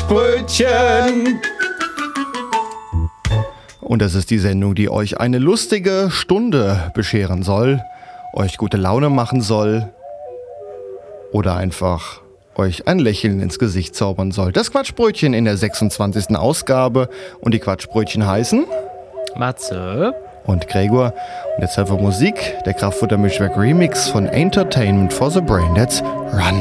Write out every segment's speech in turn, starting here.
Quatschbrötchen. Und das ist die Sendung, die euch eine lustige Stunde bescheren soll, euch gute Laune machen soll oder einfach euch ein Lächeln ins Gesicht zaubern soll. Das Quatschbrötchen in der 26. Ausgabe. Und die Quatschbrötchen heißen Matze und Gregor. Und jetzt einfach Musik, der Kraftfutter-Mischwerk Remix von Entertainment for the Brain. Let's run!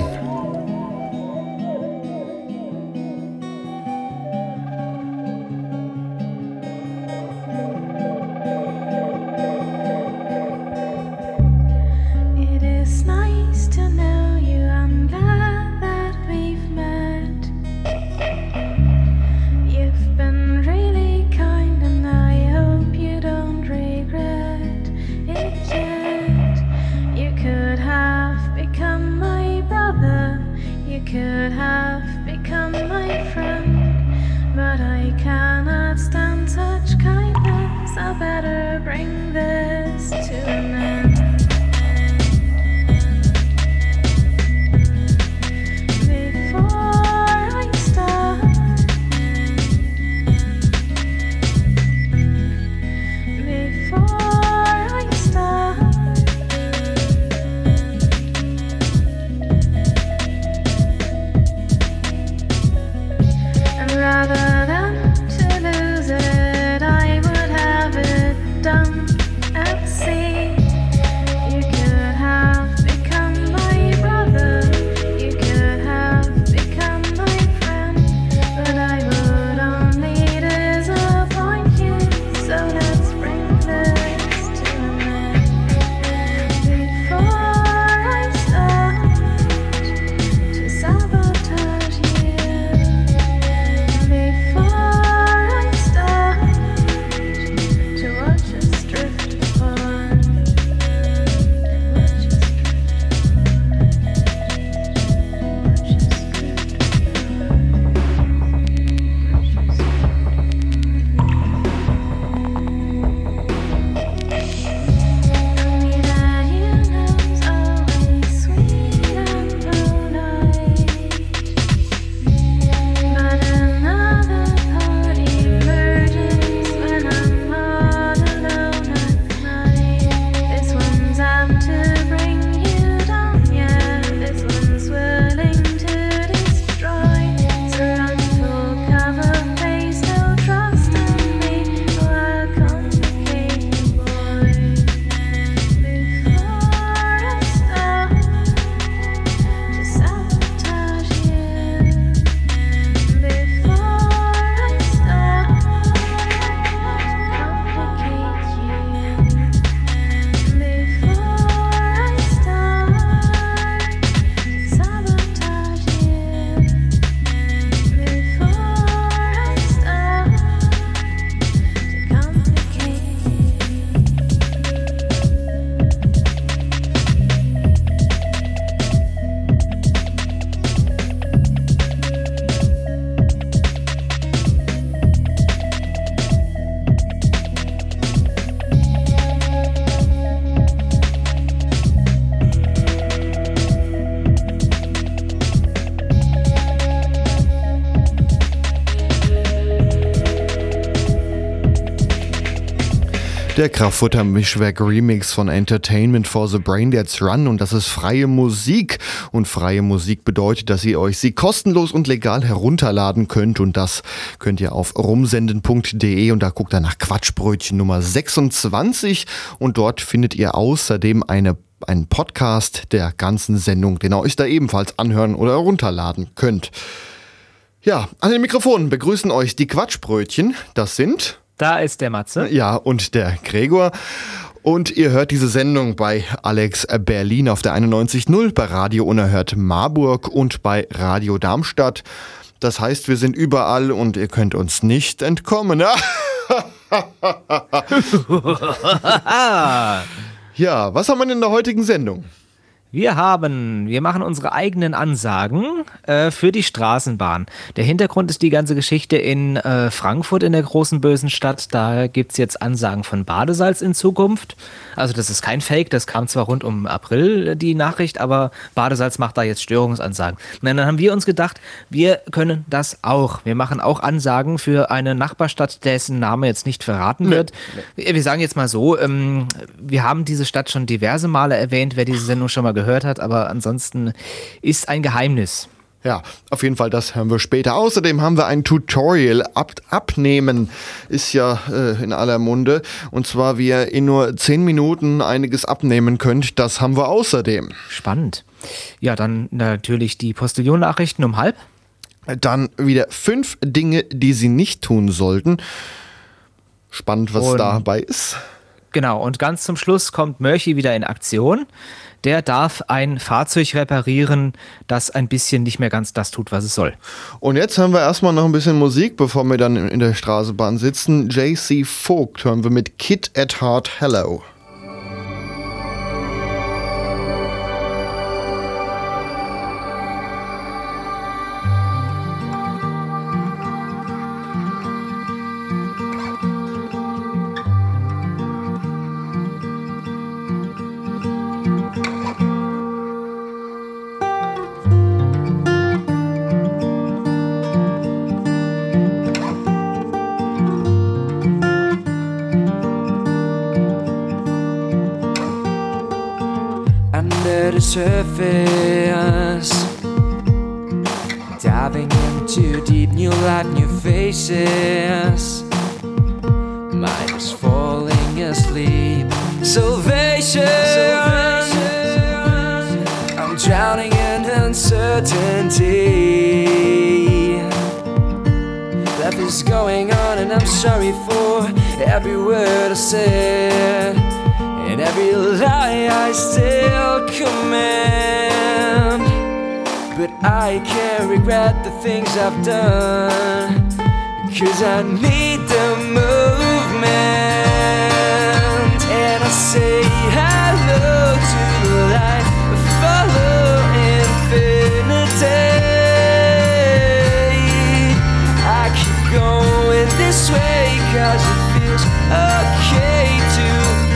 Der Kraftfutter-Mischwerk Remix von Entertainment for the Brain, Let's Run. Und das ist freie Musik. Und freie Musik bedeutet, dass ihr euch sie kostenlos und legal herunterladen könnt. Und das könnt ihr auf rumsenden.de. Und da guckt ihr nach Quatschbrötchen Nummer 26. Und dort findet ihr außerdem einen Podcast der ganzen Sendung, den ihr euch da ebenfalls anhören oder herunterladen könnt. Ja, an den Mikrofonen begrüßen euch die Quatschbrötchen. Das sind... Da ist der Matze. Ja, und der Gregor. Und ihr hört diese Sendung bei Alex Berlin auf der 91.0, bei Radio Unerhört Marburg und bei Radio Darmstadt. Das heißt, wir sind überall und ihr könnt uns nicht entkommen. Ja, was haben wir in der heutigen Sendung? Wir machen unsere eigenen Ansagen für die Straßenbahn. Der Hintergrund ist die ganze Geschichte in Frankfurt, in der großen bösen Stadt. Da gibt es jetzt Ansagen von Badesalz in Zukunft. Also das ist kein Fake, das kam zwar rund um April, die Nachricht, aber Badesalz macht da jetzt Störungsansagen. Und dann haben wir uns gedacht, wir können das auch. Wir machen auch Ansagen für eine Nachbarstadt, dessen Name jetzt nicht verraten wird. Wir sagen jetzt mal so, wir haben diese Stadt schon diverse Male erwähnt, wer diese Sendung schon mal gehört hat, aber ansonsten ist ein Geheimnis. Ja, auf jeden Fall, das hören wir später. Außerdem haben wir ein Tutorial. Abnehmen ist ja in aller Munde. Und zwar, wie ihr in nur 10 Minuten einiges abnehmen könnt. Das haben wir außerdem. Spannend. Ja, dann natürlich die Postillon-Nachrichten um 12:30. Dann wieder 5 Dinge, die Sie nicht tun sollten. Spannend, was dabei ist. Genau, und ganz zum Schluss kommt Murphy wieder in Aktion. Der darf ein Fahrzeug reparieren, das ein bisschen nicht mehr ganz das tut, was es soll. Und jetzt hören wir erstmal noch ein bisschen Musik, bevor wir dann in der Straßenbahn sitzen. J.C. Vogt hören wir mit Kid at Heart Hello. The surface, diving into deep new life, new faces. Mind is falling asleep. Salvation. I'm drowning in uncertainty. Life is going on and I'm sorry for every word I said. And every lie I still command. But I can't regret the things I've done, 'cause I need the movement. And I say hello to life, follow infinity. I keep going this way 'cause it feels okay to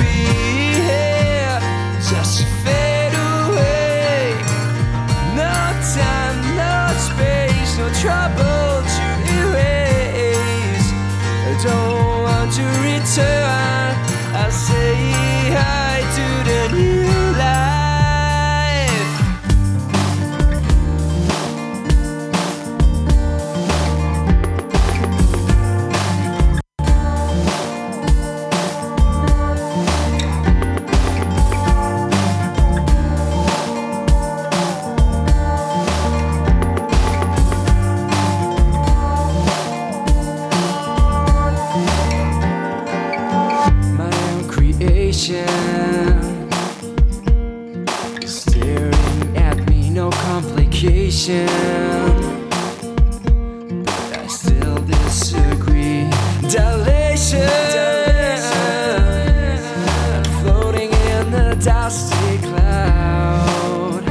just fade away. No time, no space, no trouble to erase. I don't want to return. I say hi to the new life. Staring at me, no complication. But I still disagree. Dilation, floating in the dusty cloud,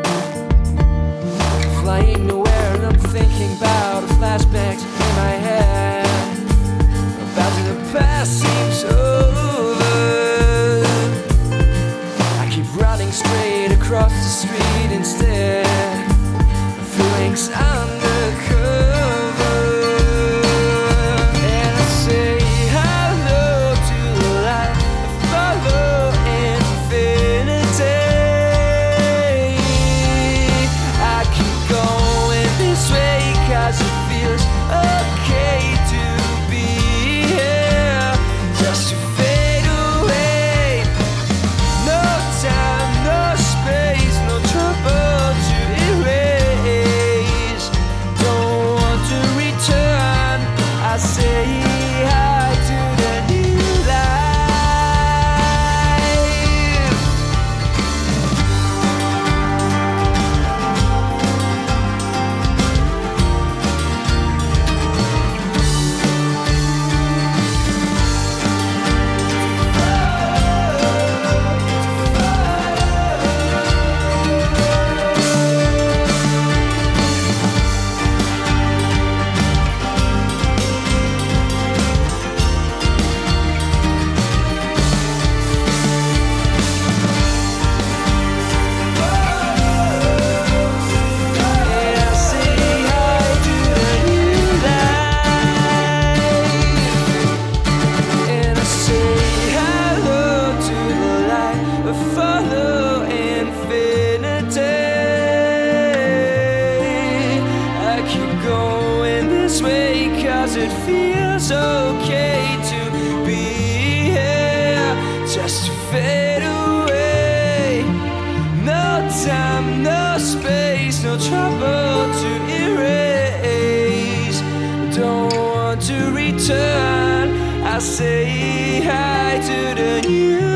flying nowhere, and I'm thinking about flashbacks in my head. About the past seems over. Running straight across the street instead. Feelings undercover. And I say hello to life, follow infinity. I keep going this way 'cause it feels okay to be here. Just to fade away. No time, no space, no trouble to erase. no trouble to erase. Don't want to return. I say hi to the new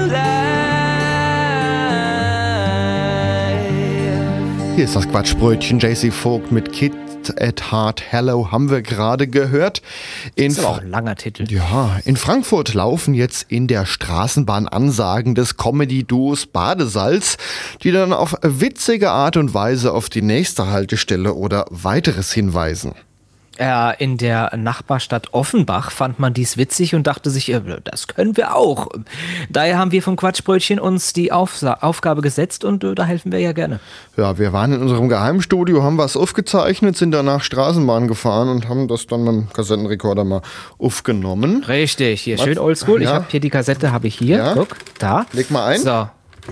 life. Hier ist das Quatschbrötchen. JC Vogt mit Kid at Heart Hello haben wir gerade gehört. Das ist aber auch ein langer Titel. Ja, in Frankfurt laufen jetzt in der Straßenbahn Ansagen des Comedy-Duos Badesalz, die dann auf witzige Art und Weise auf die nächste Haltestelle oder weiteres hinweisen. In der Nachbarstadt Offenbach fand man dies witzig und dachte sich, das können wir auch. Daher haben wir vom Quatschbrötchen uns die Aufgabe gesetzt und da helfen wir ja gerne. Ja, wir waren in unserem Geheimstudio, haben was aufgezeichnet, sind danach Straßenbahn gefahren und haben das dann mit dem Kassettenrekorder mal aufgenommen. Richtig, hier schön oldschool. Ja. Ich habe hier die Kassette, habe ich hier. Ja. Guck, da. Leg mal ein. So.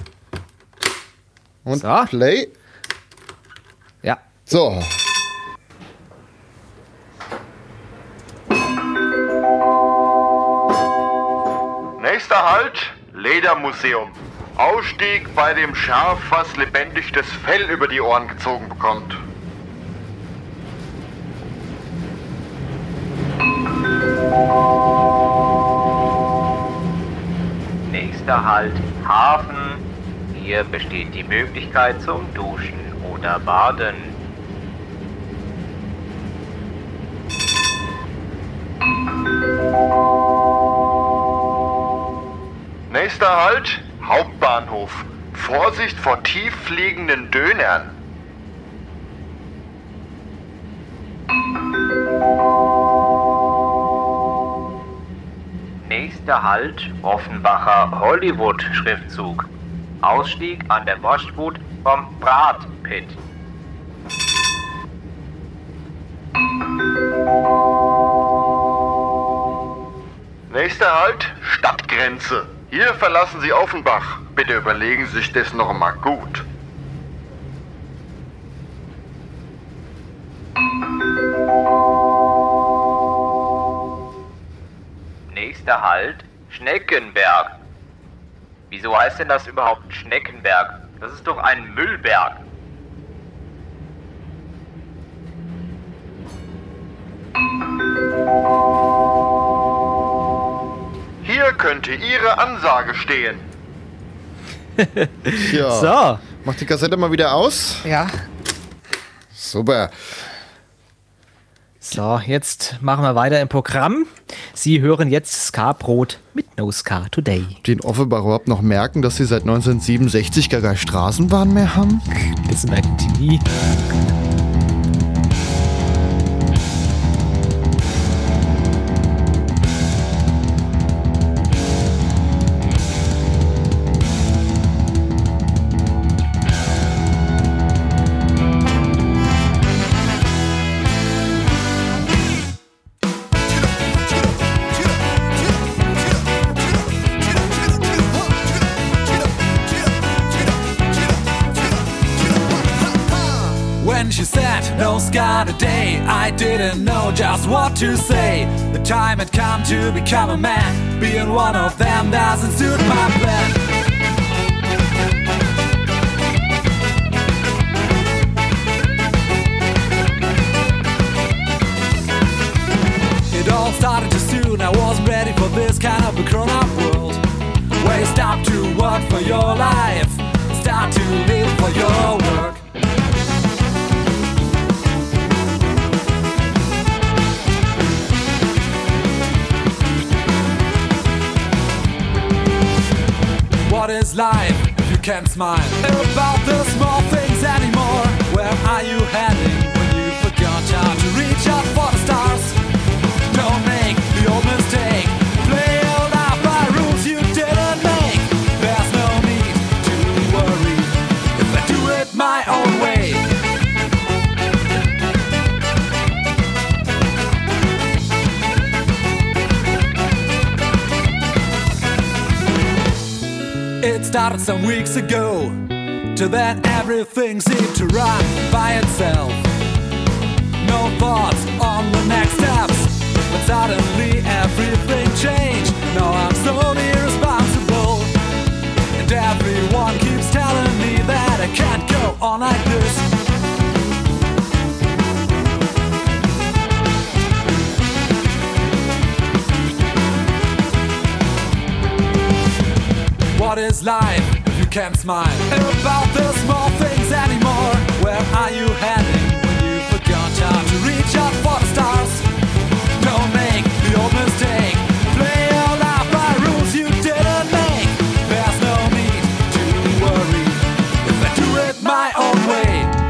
Und So. Play. Ja. So. Nächster Halt, Ledermuseum. Ausstieg bei dem Schaf, was lebendig das Fell über die Ohren gezogen bekommt. Nächster Halt, Hafen. Hier besteht die Möglichkeit zum Duschen oder Baden. Nächster Halt, Hauptbahnhof. Vorsicht vor tief fliegenden Dönern. Nächster Halt, Offenbacher Hollywood-Schriftzug. Ausstieg an der Moschwut vom Bratpit. Nächster Halt, Stadtgrenze. Hier verlassen Sie Offenbach. Bitte überlegen Sie sich das noch mal gut. Nächster Halt, Schneckenberg. Wieso heißt denn das überhaupt Schneckenberg? Das ist doch ein Müllberg. Hier könnte Ihre Ansage stehen. Ja. So. Mach die Kassette mal wieder aus. Ja. Super. So, jetzt machen wir weiter im Programm. Sie hören jetzt Ska-Brot mit No Ska Today. Den Offenbach überhaupt noch merken, dass sie seit 1967 gar keine Straßenbahn mehr haben? Das merken die nie. When she said, no Ska today, I didn't know just what to say. The time had come to become a man. Being one of them doesn't suit my plan. It all started too soon, I wasn't ready for this kind of a grown-up world. Where you stop to work for your life, start to live for your work. What is life if you can't smile? About the small things anymore. Where are you heading when you forgot how to reach out for the stars? Don't make the old mistake. Play all out by rules you didn't make. There's no need to worry if I do it my own way. It started some weeks ago. Till then everything seemed to run by itself. No thoughts on the next steps. But suddenly everything changed. Now I'm solely responsible. And everyone keeps telling me that I can't go on like this. What is life if you can't smile about the small things anymore? Where are you heading when you forgot how to reach out for the stars? Don't make the old mistake. Play your life by rules you didn't make. There's no need to worry if I do it my own way.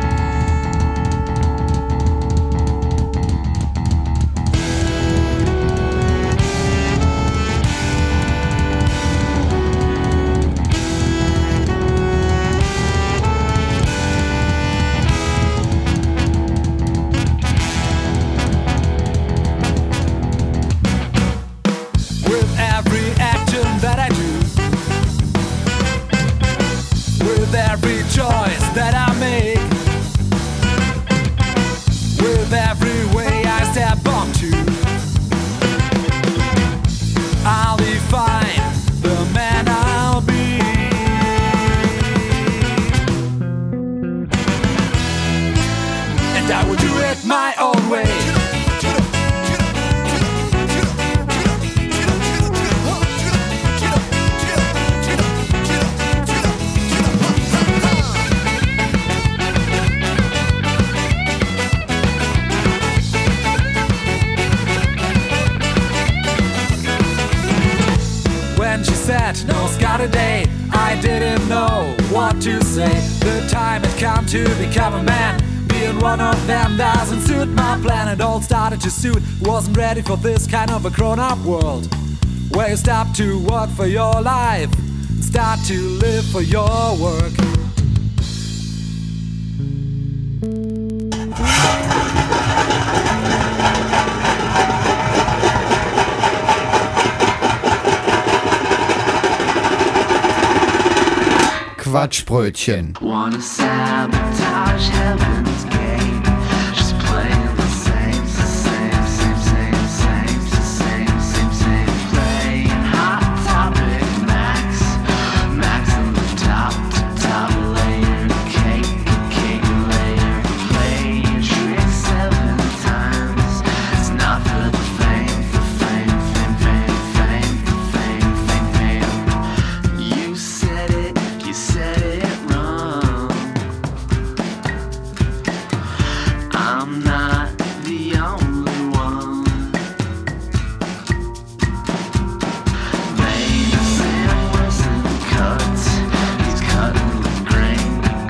Choice that I make, with every way I step onto, I'll define the man I'll be. And I will do it my own way. Said, no Saturday, I didn't know what to say. The time had come to become a man. Being one of them doesn't suit my plan. It all started to suit. Wasn't ready for this kind of a grown-up world, where you stop to work for your life and start to live for your work. Quatschbrötchen. Wanna sabotage heaven's gate. She's playing the same playing Hot Topic Max on the top layer, cake layer, play your trick 7 times. It's not for the fame. You said it wrong. I'm not the only one. Sam Wilson cuts. He's cutting with grain.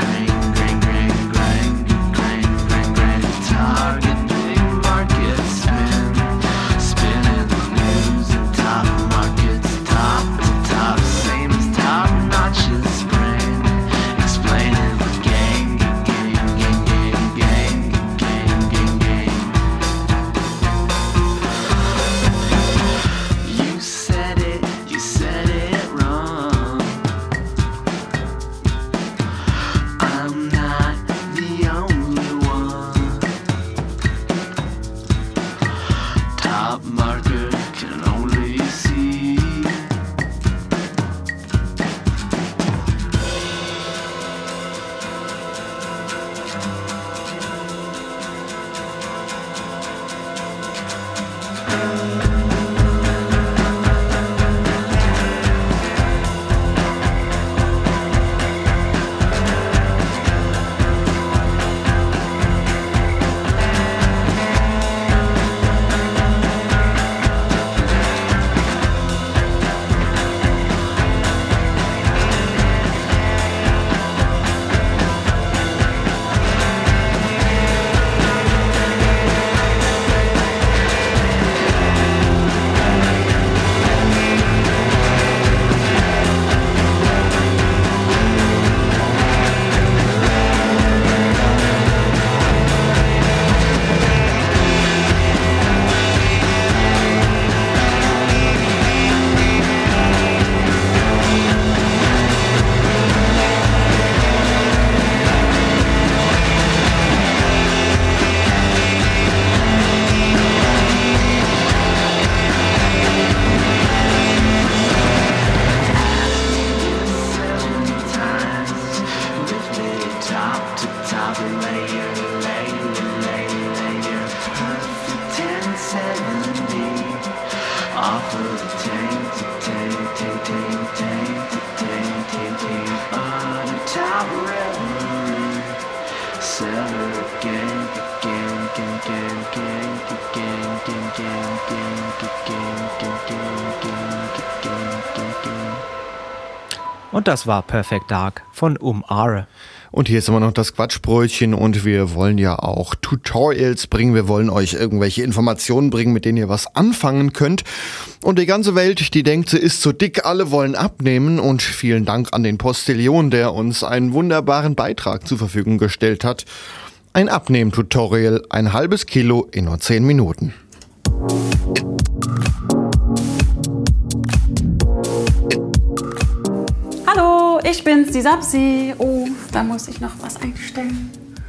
Target big market spinning the news and top markets, top to top, same as top notches. Explaining the gang. You said it wrong. I'm not the only one. Top marker can only see. Off of the tank, Und das war Perfect Dark von Are. Und hier ist immer noch das Quatschbrötchen und wir wollen ja auch Tutorials bringen. Wir wollen euch irgendwelche Informationen bringen, mit denen ihr was anfangen könnt. Und die ganze Welt, die denkt, sie ist zu dick, alle wollen abnehmen. Und vielen Dank an den Postillon, der uns einen wunderbaren Beitrag zur Verfügung gestellt hat. Ein Abnehmen-Tutorial, 1,5 Kilo in nur 10 Minuten. Hallo, ich bin's, die Sapsi. Oh, da muss ich noch was einstellen.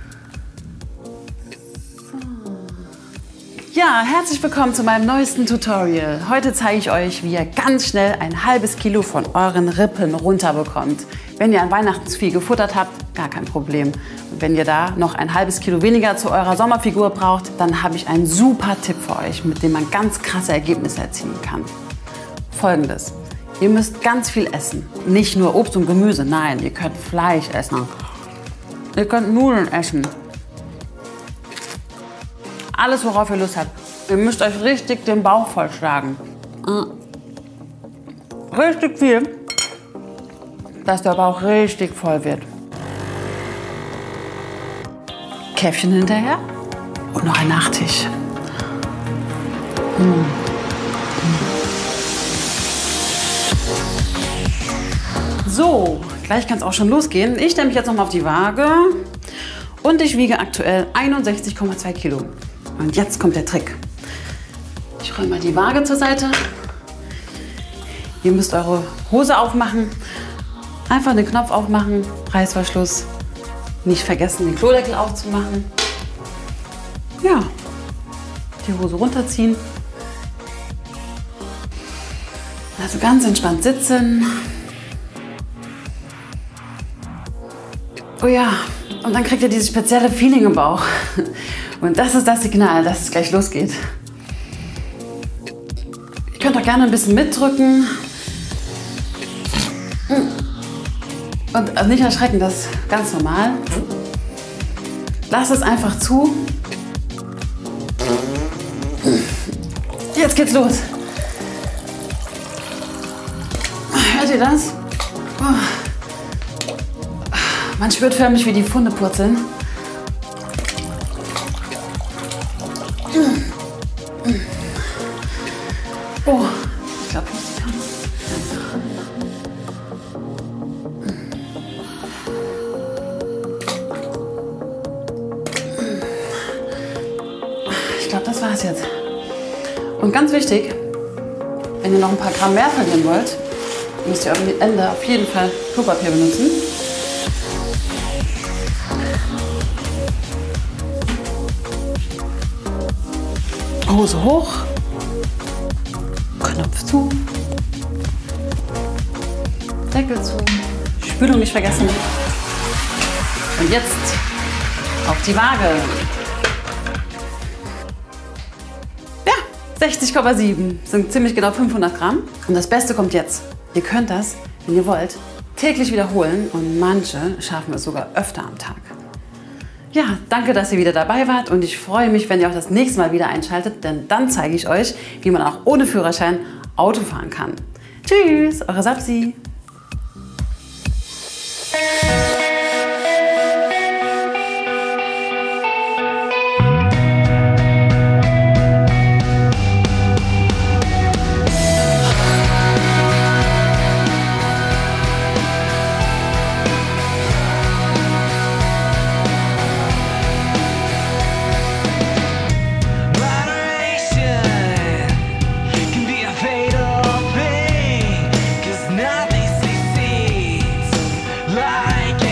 So. Ja, herzlich willkommen zu meinem neuesten Tutorial. Heute zeige ich euch, wie ihr ganz schnell 1,5 Kilo von euren Rippen runterbekommt. Wenn ihr an Weihnachten zu viel gefuttert habt, gar kein Problem. Und wenn ihr da noch 1,5 Kilo weniger zu eurer Sommerfigur braucht, dann habe ich einen super Tipp für euch, mit dem man ganz krasse Ergebnisse erzielen kann. Folgendes. Ihr müsst ganz viel essen. Nicht nur Obst und Gemüse, nein, ihr könnt Fleisch essen. Ihr könnt Nudeln essen. Alles, worauf ihr Lust habt. Ihr müsst euch richtig den Bauch vollschlagen. Richtig viel, dass der Bauch richtig voll wird. Käffchen hinterher und noch ein Nachtisch. So, gleich kann es auch schon losgehen. Ich stelle mich jetzt noch mal auf die Waage und ich wiege aktuell 61,2 Kilo. Und jetzt kommt der Trick. Ich räume mal die Waage zur Seite. Ihr müsst eure Hose aufmachen. Einfach den Knopf aufmachen, Reißverschluss. Nicht vergessen, den Klodeckel aufzumachen. Ja, die Hose runterziehen. Also ganz entspannt sitzen. Oh ja, und dann kriegt ihr dieses spezielle Feeling im Bauch. Und das ist das Signal, dass es gleich losgeht. Ihr könnt auch gerne ein bisschen mitdrücken. Und nicht erschrecken, das ist ganz normal. Lasst es einfach zu. Jetzt geht's los. Hört ihr das? Man spürt förmlich, wie die Pfunde purzeln. Oh, ich glaube, ich kann. Ich glaube, das war's jetzt. Und ganz wichtig, wenn ihr noch ein paar Gramm mehr verlieren wollt, müsst ihr am Ende auf jeden Fall Klopapier benutzen. Hose hoch, Knopf zu, Deckel zu, Spülung nicht vergessen. Und jetzt auf die Waage. Ja, 60,7 sind ziemlich genau 500 Gramm. Und das Beste kommt jetzt. Ihr könnt das, wenn ihr wollt, täglich wiederholen und manche schaffen es sogar öfter am Tag. Ja, danke, dass ihr wieder dabei wart und ich freue mich, wenn ihr auch das nächste Mal wieder einschaltet, denn dann zeige ich euch, wie man auch ohne Führerschein Auto fahren kann. Tschüss, eure Sapsi. Like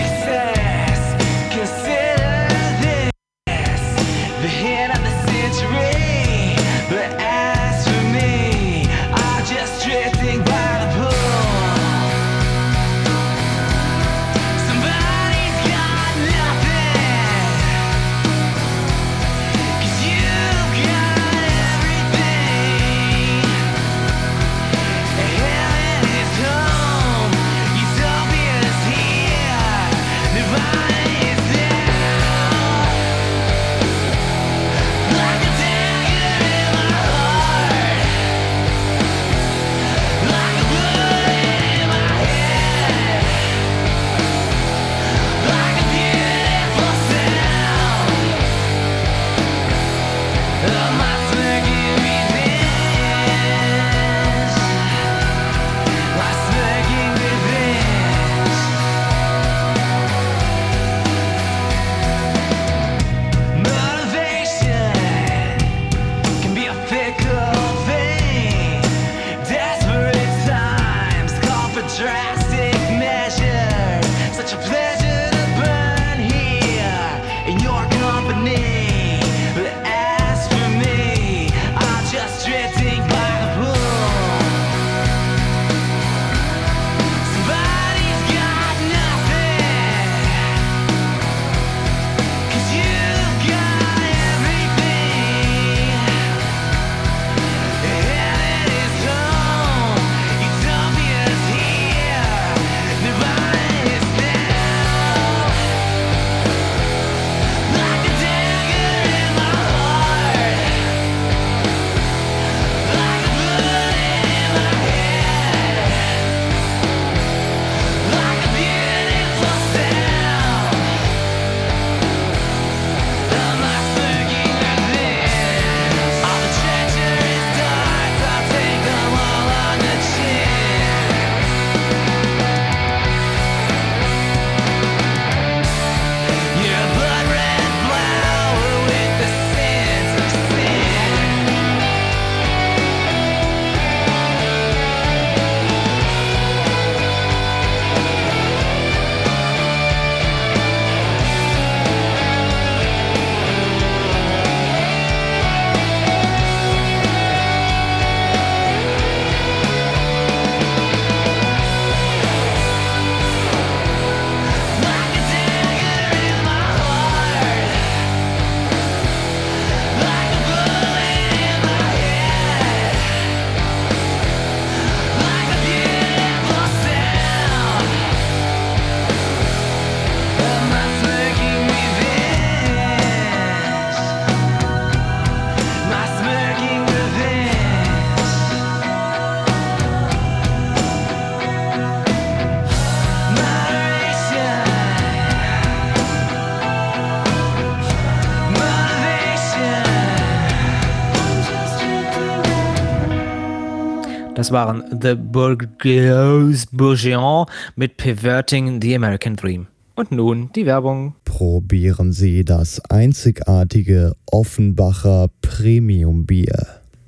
Das waren The Bourgeois mit Perverting the American Dream. Und nun die Werbung. Probieren Sie das einzigartige Offenbacher Premium-Bier.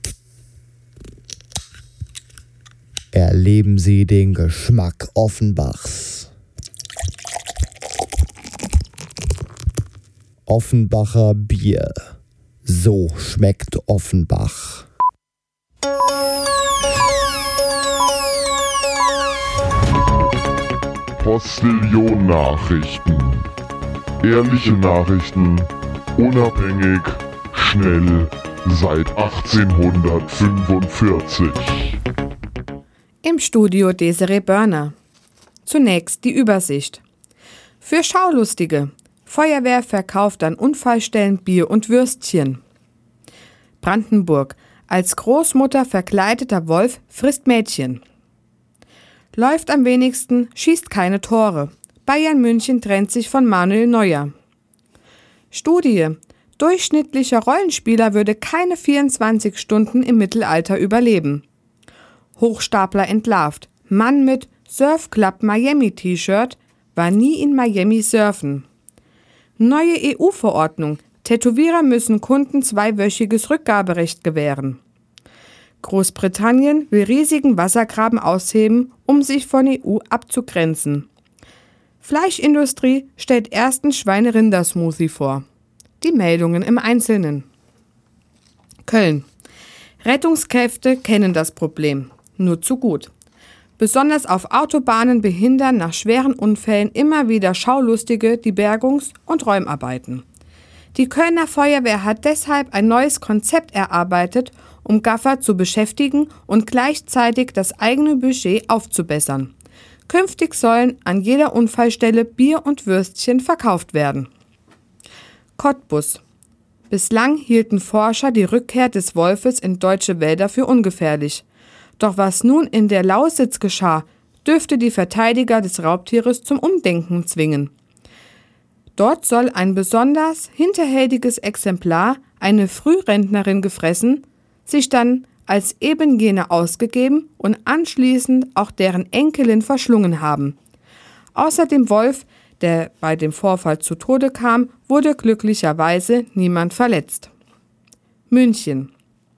Erleben Sie den Geschmack Offenbachs. Offenbacher Bier. So schmeckt Offenbach. Postillon-Nachrichten. Ehrliche Nachrichten, unabhängig, schnell, seit 1845. Im Studio Desiree Börner. Zunächst die Übersicht. Für Schaulustige. Feuerwehr verkauft an Unfallstellen Bier und Würstchen. Brandenburg. Als Großmutter verkleideter Wolf frisst Mädchen. Läuft am wenigsten, schießt keine Tore. Bayern München trennt sich von Manuel Neuer. Studie. Durchschnittlicher Rollenspieler würde keine 24 Stunden im Mittelalter überleben. Hochstapler entlarvt. Mann mit Surf Club Miami T-Shirt war nie in Miami surfen. Neue EU-Verordnung. Tätowierer müssen Kunden 2-wöchiges Rückgaberecht gewähren. Großbritannien will riesigen Wassergraben ausheben, um sich von EU abzugrenzen. Fleischindustrie stellt ersten Schweine-Rinder-Smoothie vor. Die Meldungen im Einzelnen. Köln. Rettungskräfte kennen das Problem. Nur zu gut. Besonders auf Autobahnen behindern nach schweren Unfällen immer wieder Schaulustige die Bergungs- und Räumarbeiten. Die Kölner Feuerwehr hat deshalb ein neues Konzept erarbeitet, um Gaffer zu beschäftigen und gleichzeitig das eigene Budget aufzubessern. Künftig sollen an jeder Unfallstelle Bier und Würstchen verkauft werden. Cottbus. Bislang hielten Forscher die Rückkehr des Wolfes in deutsche Wälder für ungefährlich. Doch was nun in der Lausitz geschah, dürfte die Verteidiger des Raubtieres zum Umdenken zwingen. Dort soll ein besonders hinterhältiges Exemplar, eine Frührentnerin gefressen, sich dann als eben jene ausgegeben und anschließend auch deren Enkelin verschlungen haben. Außer dem Wolf, der bei dem Vorfall zu Tode kam, wurde glücklicherweise niemand verletzt. München.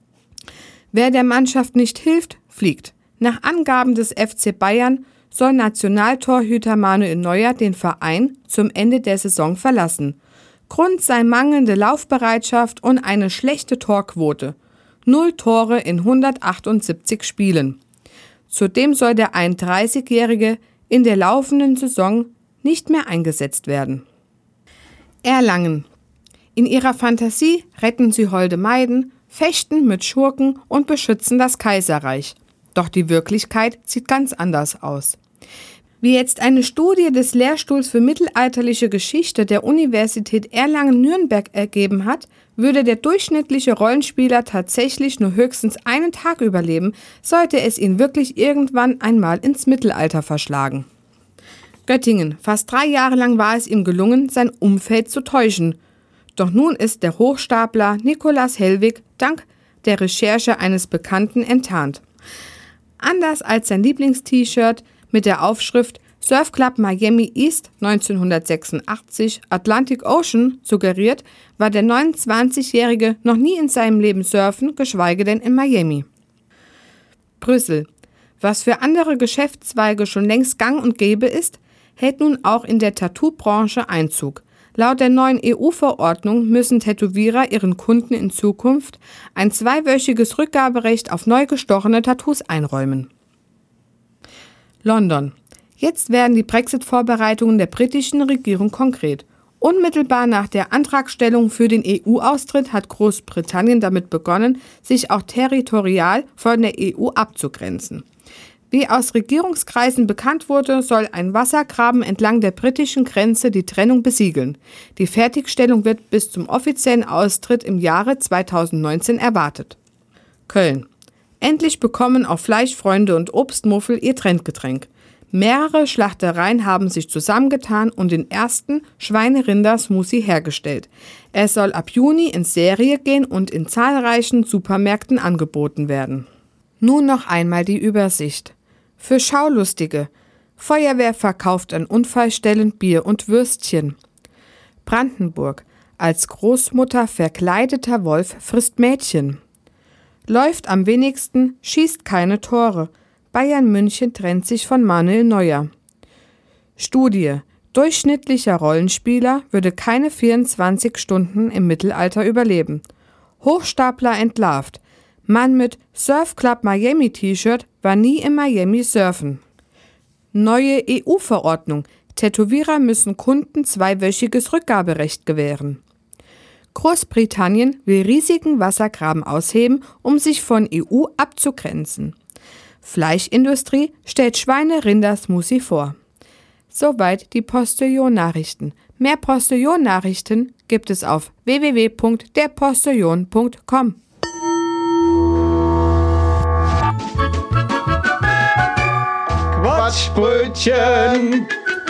Wer der Mannschaft nicht hilft, fliegt. Nach Angaben des FC Bayern soll Nationaltorhüter Manuel Neuer den Verein zum Ende der Saison verlassen. Grund sei mangelnde Laufbereitschaft und eine schlechte Torquote. 0 Tore in 178 Spielen. Zudem soll der 31-Jährige in der laufenden Saison nicht mehr eingesetzt werden. Erlangen. In ihrer Fantasie retten sie holde Maiden, fechten mit Schurken und beschützen das Kaiserreich. Doch die Wirklichkeit sieht ganz anders aus. Wie jetzt eine Studie des Lehrstuhls für mittelalterliche Geschichte der Universität Erlangen-Nürnberg ergeben hat, würde der durchschnittliche Rollenspieler tatsächlich nur höchstens einen Tag überleben, sollte es ihn wirklich irgendwann einmal ins Mittelalter verschlagen. Göttingen. Fast 3 Jahre lang war es ihm gelungen, sein Umfeld zu täuschen. Doch nun ist der Hochstapler Nikolaus Hellwig dank der Recherche eines Bekannten enttarnt. Anders als sein Lieblingst-T-Shirt mit der Aufschrift Surf Club Miami East 1986 Atlantic Ocean suggeriert, war der 29-Jährige noch nie in seinem Leben surfen, geschweige denn in Miami. Brüssel. Was für andere Geschäftszweige schon längst gang und gäbe ist, hält nun auch in der Tattoo-Branche Einzug. Laut der neuen EU-Verordnung müssen Tätowierer ihren Kunden in Zukunft ein 2-wöchiges Rückgaberecht auf neu gestochene Tattoos einräumen. London. Jetzt werden die Brexit-Vorbereitungen der britischen Regierung konkret. Unmittelbar nach der Antragstellung für den EU-Austritt hat Großbritannien damit begonnen, sich auch territorial von der EU abzugrenzen. Wie aus Regierungskreisen bekannt wurde, soll ein Wassergraben entlang der britischen Grenze die Trennung besiegeln. Die Fertigstellung wird bis zum offiziellen Austritt im Jahre 2019 erwartet. Köln. Endlich bekommen auch Fleischfreunde und Obstmuffel ihr Trendgetränk. Mehrere Schlachtereien haben sich zusammengetan und den ersten Schweine-Rinder-Smoothie hergestellt. Er soll ab Juni in Serie gehen und in zahlreichen Supermärkten angeboten werden. Nun noch einmal die Übersicht. Für Schaulustige. Feuerwehr verkauft an Unfallstellen Bier und Würstchen. Brandenburg. Als Großmutter verkleideter Wolf frisst Mädchen. Läuft am wenigsten, schießt keine Tore. Bayern München trennt sich von Manuel Neuer. Studie. Durchschnittlicher Rollenspieler würde keine 24 Stunden im Mittelalter überleben. Hochstapler entlarvt. Mann mit Surf Club Miami T-Shirt war nie in Miami surfen. Neue EU-Verordnung. Tätowierer müssen Kunden 2-wöchiges Rückgaberecht gewähren. Großbritannien will riesigen Wassergraben ausheben, um sich von EU abzugrenzen. Fleischindustrie stellt Schweine-Rinder-Smoothie vor. Soweit die Postillon-Nachrichten. Mehr Postillon-Nachrichten gibt es auf www.derpostillon.com. Quatschbrötchen!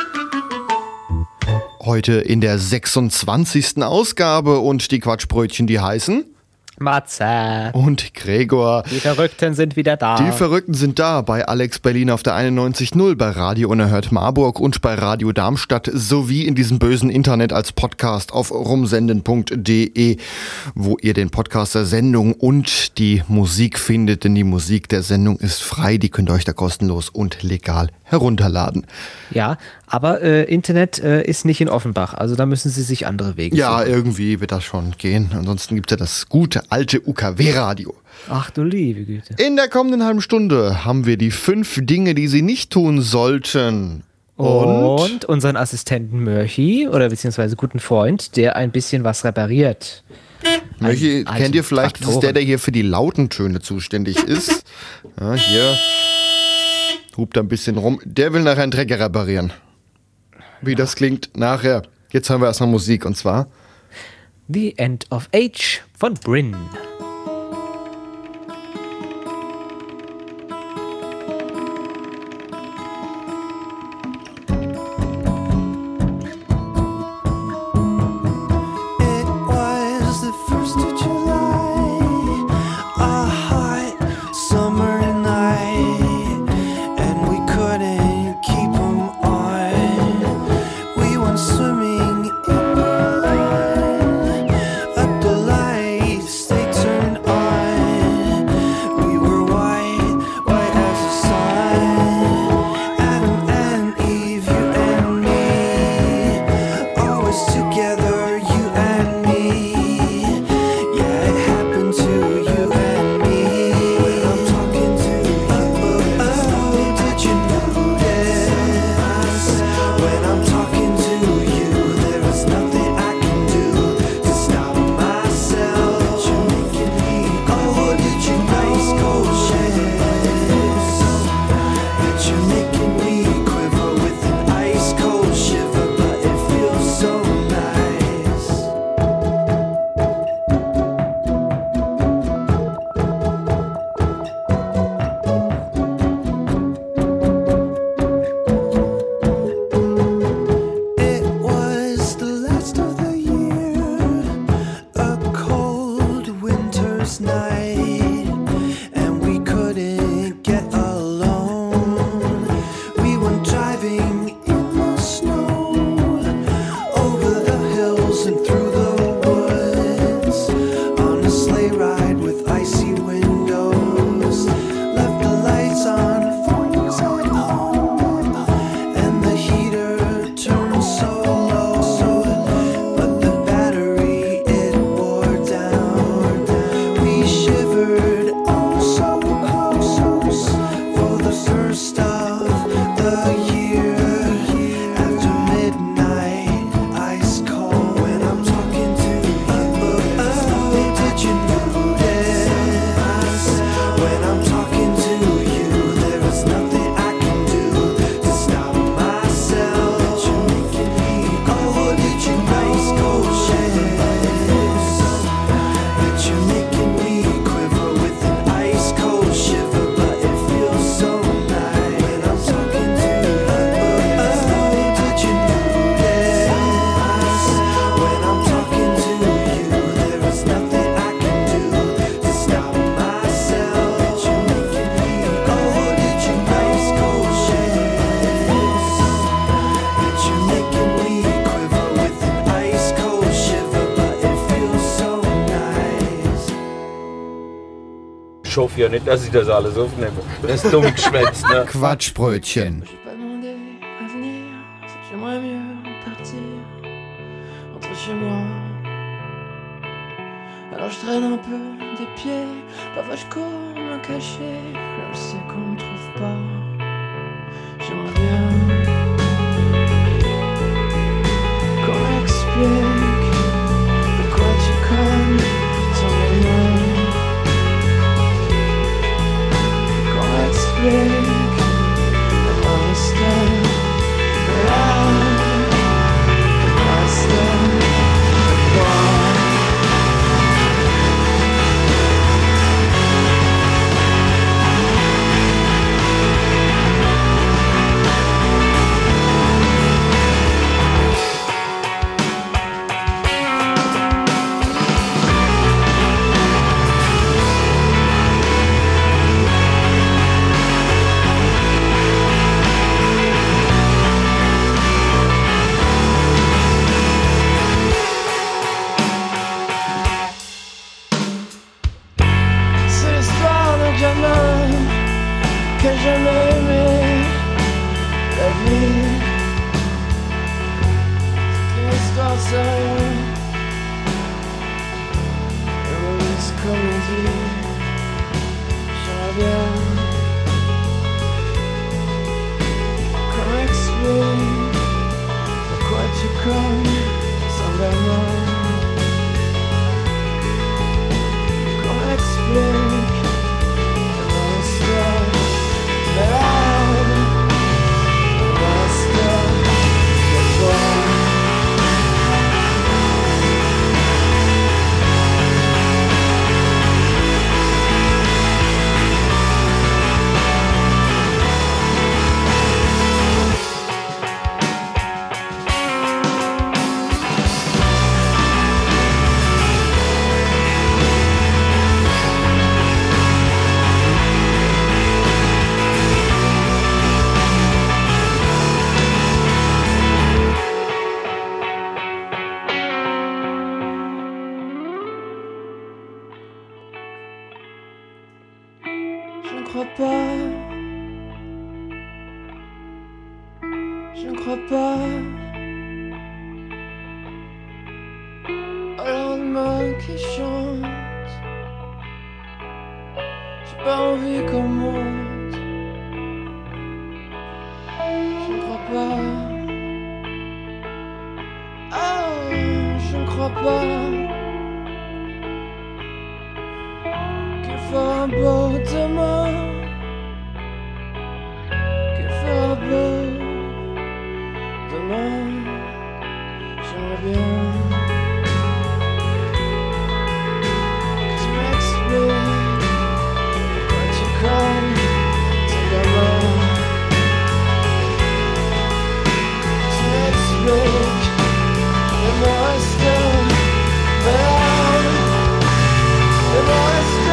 Heute in der 26. Ausgabe und die Quatschbrötchen, die heißen Matze und Gregor. Die Verrückten sind wieder da. Die Verrückten sind da bei Alex Berlin auf der 91.0, bei Radio Unerhört Marburg und bei Radio Darmstadt sowie in diesem bösen Internet als Podcast auf rumsenden.de, wo ihr den Podcast der Sendung und die Musik findet, denn die Musik der Sendung ist frei, die könnt ihr euch da kostenlos und legal herunterladen. Ja, aber Internet ist nicht in Offenbach, also da müssen Sie sich andere Wege suchen. Ja, irgendwie wird das schon gehen. Ansonsten gibt es ja das gute alte UKW-Radio. Ach du liebe Güte. In der kommenden halben Stunde haben wir die 5 Dinge, die Sie nicht tun sollten. Und unseren Assistenten Mörchi, oder beziehungsweise guten Freund, der ein bisschen was repariert. Mörchi kennt ihr vielleicht, das ist der hier für die lauten Töne zuständig ist. Ja, hier hupt ein bisschen rum. Der will nachher einen Trecker reparieren. Wie das klingt nachher. Jetzt hören wir erstmal Musik und zwar The End of Age von Bryn. Ich hoffe ja nicht, dass ich das alles aufnehme. Das ist dumm geschwätzt, ne? Quatschbrötchen. Pas demandé à venir, c'est que j'aimerais mieux partir, rentrer chez moi. Alors je traîne un peu des pieds, parfois je cours me cacher, là je sais qu'on me trouve pas. J'aimerais bien qu'on m'explique pourquoi tu cognes sur mes mains. Qu'on m'explique pourquoi rester là, pourquoi rester, pourquoi. C'est l'histoire d'un gamin qui a jamais aimé la vie. C'est une histoire sérieuse, une mauvaise comédie. J'aimerais bien qu'on m'explique pourquoi tu cognes sans gamin. Qu'on m'explique mon histoire, mais là, mon histoire, c'est toi. Je ne crois pas, je ne crois pas au lendemain qui chante. J'ai pas envie qu'on monte. Je ne crois pas, oh, je ne crois pas qu'il fera beau demain, qu'il fera beau demain. J'aimerais bien que tu m'expliques pourquoi tu cognes ton gamin. Que tu m'expliques le mot reste, le mot reste.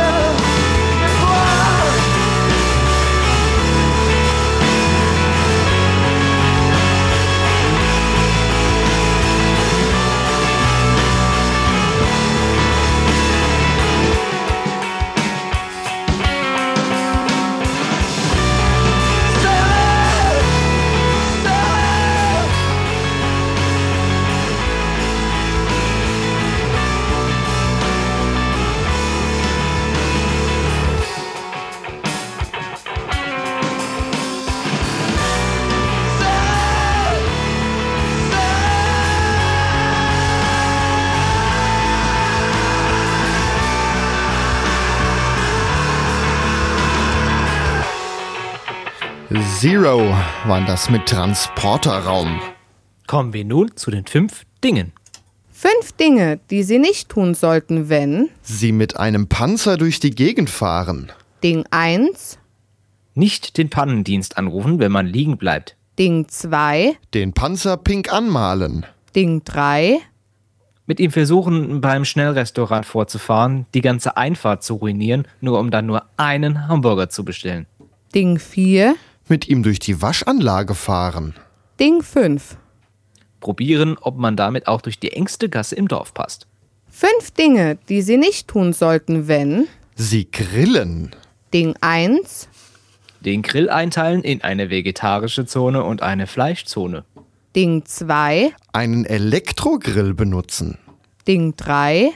Zero waren das mit Transporterraum. Kommen wir nun zu den 5 Dingen. 5 Dinge, die Sie nicht tun sollten, wenn Sie mit einem Panzer durch die Gegend fahren. Ding 1, Nicht den Pannendienst anrufen, wenn man liegen bleibt. Ding 2, Den Panzer pink anmalen. Ding 3, Mit ihm versuchen, beim Schnellrestaurant vorzufahren, die ganze Einfahrt zu ruinieren, nur um dann nur einen Hamburger zu bestellen. Ding 4, Mit ihm durch die Waschanlage fahren. Ding 5. Probieren, ob man damit auch durch die engste Gasse im Dorf passt. 5 Dinge, die Sie nicht tun sollten, wenn Sie grillen. Ding 1. Den Grill einteilen in eine vegetarische Zone und eine Fleischzone. Ding 2. Einen Elektrogrill benutzen. Ding 3.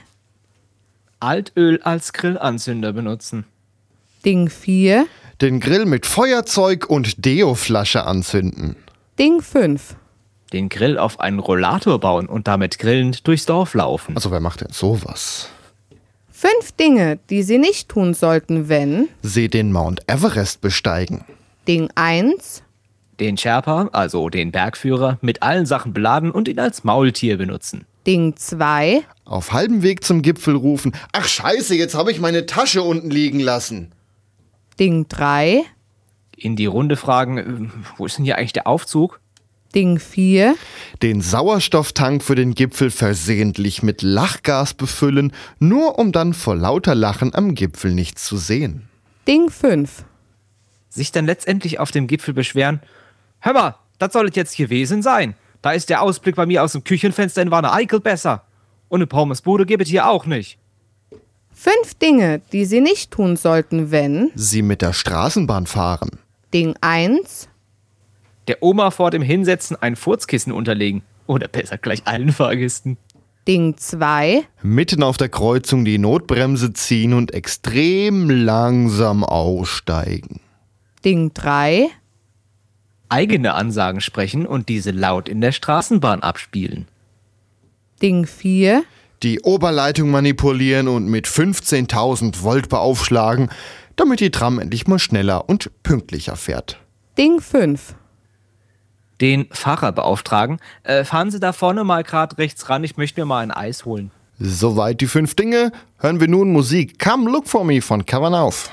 Altöl als Grillanzünder benutzen. Ding 4. Den Grill mit Feuerzeug und Deoflasche anzünden. Ding 5. Den Grill auf einen Rollator bauen und damit grillend durchs Dorf laufen. Also wer macht denn sowas? 5 Dinge, die Sie nicht tun sollten, wenn Sie den Mount Everest besteigen. Ding 1. Den Sherpa, also den Bergführer, mit allen Sachen beladen und ihn als Maultier benutzen. Ding 2. Auf halbem Weg zum Gipfel rufen, ach scheiße, jetzt habe ich meine Tasche unten liegen lassen. Ding 3. In die Runde fragen, wo ist denn hier eigentlich der Aufzug? Ding 4. Den Sauerstofftank für den Gipfel versehentlich mit Lachgas befüllen, nur um dann vor lauter Lachen am Gipfel nichts zu sehen. Ding 5. Sich dann letztendlich auf dem Gipfel beschweren, hör mal, das soll es jetzt gewesen sein. Da ist der Ausblick bei mir aus dem Küchenfenster in Warne Eickel besser. Und eine Pommesbude gibt es hier auch nicht. 5 Dinge, die Sie nicht tun sollten, wenn Sie mit der Straßenbahn fahren. Ding 1. Der Oma vor dem Hinsetzen ein Furzkissen unterlegen. Oder besser gleich allen Fahrgästen. Ding 2. Mitten auf der Kreuzung die Notbremse ziehen und extrem langsam aussteigen. Ding 3. Eigene Ansagen sprechen und diese laut in der Straßenbahn abspielen. Ding 4. Die Oberleitung manipulieren und mit 15.000 Volt beaufschlagen, damit die Tram endlich mal schneller und pünktlicher fährt. Ding 5. Den Fahrer beauftragen, fahren Sie da vorne mal gerade rechts ran, ich möchte mir mal ein Eis holen. Soweit die 5 Dinge, hören wir nun Musik Come Look For Me von Covern auf.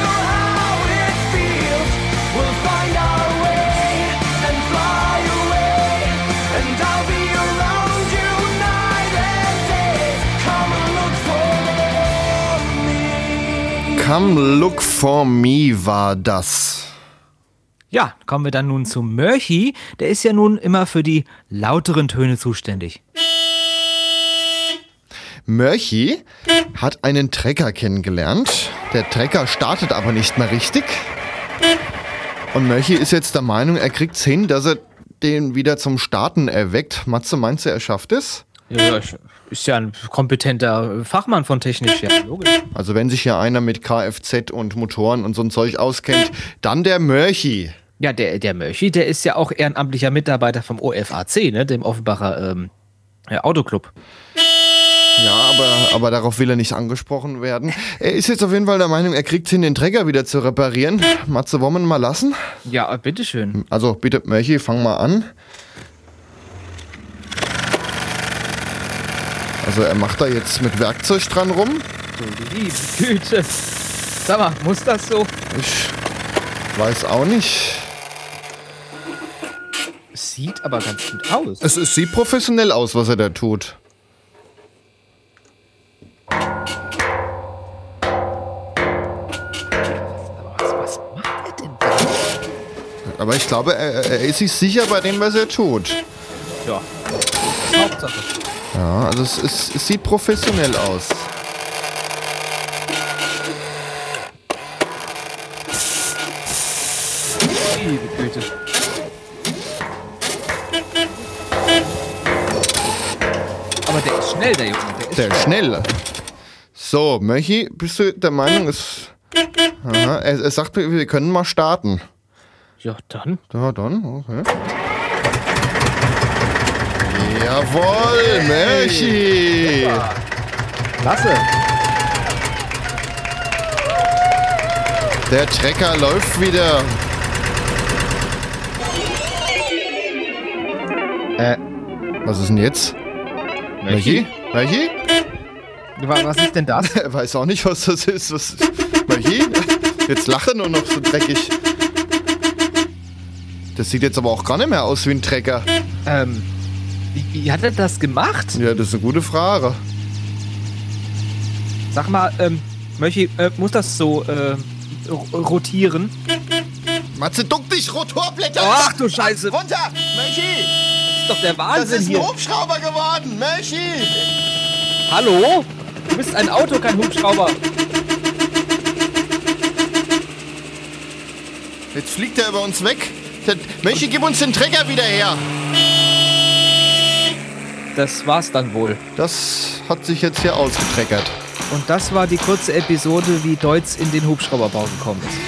We'll find our way and fly away. Come Look For Me war das. Ja, kommen wir dann nun zu Murphy. Der ist ja nun immer für die lauteren Töne zuständig. Murphy hat einen Trecker kennengelernt. Der Trecker startet aber nicht mehr richtig. Und Murphy ist jetzt der Meinung, er kriegt's hin, dass er den wieder zum Starten erweckt. Matze, meinst du, er schafft es? Ja, ist ja ein kompetenter Fachmann von Technik, ja, logisch. Also wenn sich ja einer mit Kfz und Motoren und so ein Zeug auskennt, dann der Murphy. Ja, der Murphy, der ist ja auch ehrenamtlicher Mitarbeiter vom OFAC, ne, dem Offenbacher Autoclub. Ja, aber darauf will er nicht angesprochen werden. Er ist jetzt auf jeden Fall der Meinung, er kriegt hin, den Trecker wieder zu reparieren. Matze, wollen wir ihn mal lassen? Ja, bitteschön. Also bitte, Murphy, fang mal an. Also er macht da jetzt mit Werkzeug dran rum. Du liebe Güte. Sag mal, muss das so? Ich weiß auch nicht. Es sieht aber ganz gut aus. Es sieht professionell aus, was er da tut. Was macht er denn da? Aber ich glaube, er ist sich sicher bei dem, was er tut. Ja, das ist Hauptsache. Ja, also es sieht professionell aus. Liebe Güte. Aber der ist schnell, der Junge. Der ist schnell. So, Murphy, bist du der Meinung, Aha, er sagt, wir können mal starten. Ja, dann. Ja, dann, okay. Jawohl, Murphy! Ja. Klasse. Der Trecker läuft wieder. Was ist denn jetzt? Murphy? Murphy? Was ist denn das? Er weiß auch nicht, was das ist. Murphy? Jetzt lachen und noch so dreckig. Das sieht jetzt aber auch gar nicht mehr aus wie ein Trecker. Wie hat er das gemacht? Ja, das ist eine gute Frage. Sag mal, Murphy, muss das so rotieren? Matze, duck dich, Rotorblätter! Ach du Scheiße! Runter! Murphy! Das ist doch der Wahnsinn Das ist hier. ein Hubschrauber geworden! Murphy! Hallo? Du bist ein Auto, kein Hubschrauber. Jetzt fliegt er über uns weg. Murphy, gib uns den Trecker wieder her! Das war's dann wohl. Das hat sich jetzt hier ausgetreckert. Und das war die kurze Episode, wie Deutz in den Hubschrauberbau gekommen ist.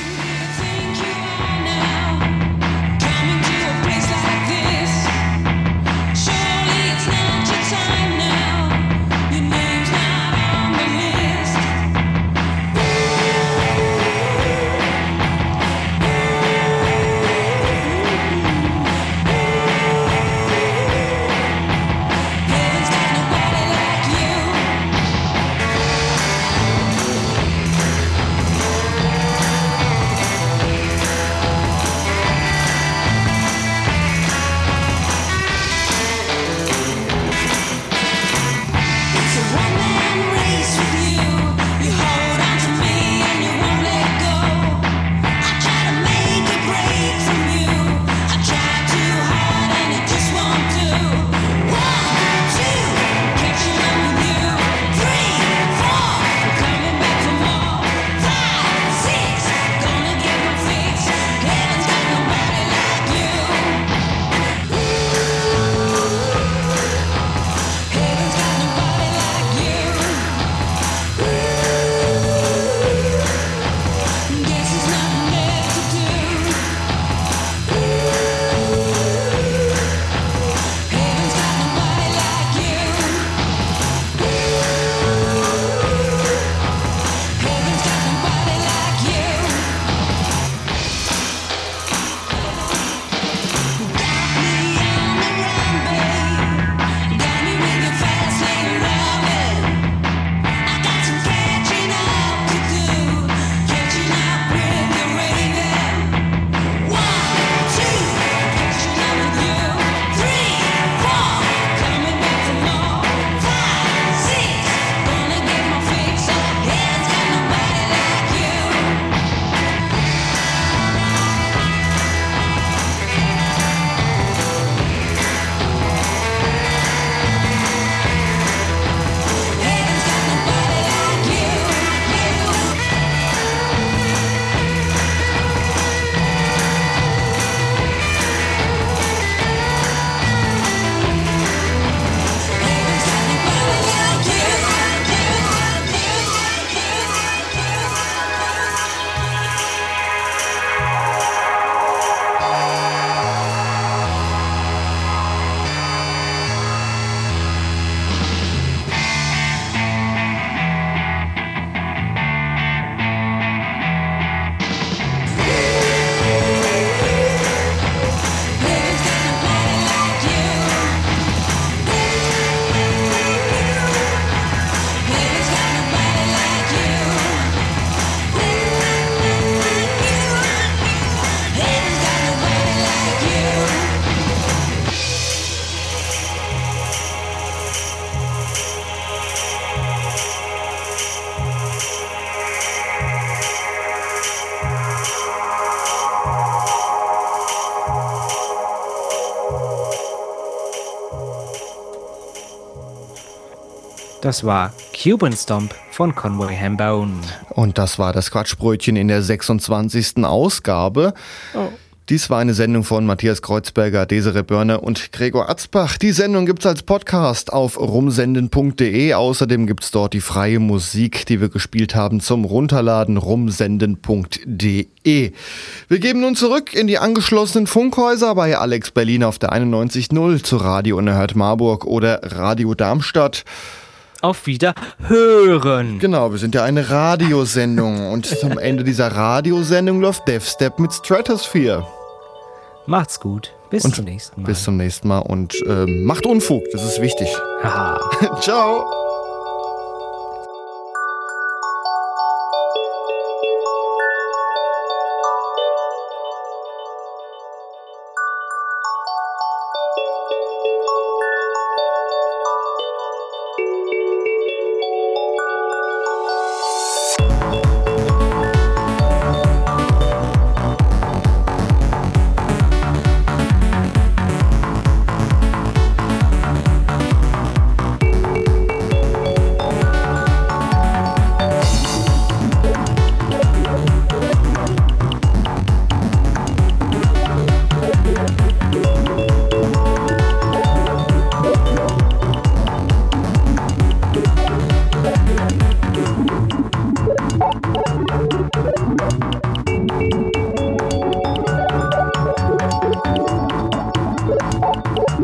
Das war Cuban Stomp von Conway Hambone. Und das war das Quatschbrötchen in der 26. Ausgabe. Oh. Dies war eine Sendung von Matthias Kreuzberger, Desiree Börner und Gregor Atzbach. Die Sendung gibt's als Podcast auf rumsenden.de. Außerdem gibt's dort die freie Musik, die wir gespielt haben, zum Runterladen, rumsenden.de. Wir geben nun zurück in die angeschlossenen Funkhäuser bei Alex Berlin auf der 91.0 zu Radio Unerhört Marburg oder Radio Darmstadt. Auf Wiederhören. Genau, wir sind ja eine Radiosendung und am Ende dieser Radiosendung läuft Deathstep mit Stratosphere. Macht's gut. Bis zum nächsten Mal. Bis zum nächsten Mal und macht Unfug, das ist wichtig. Ciao.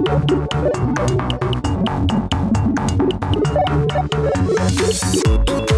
We'll be right back.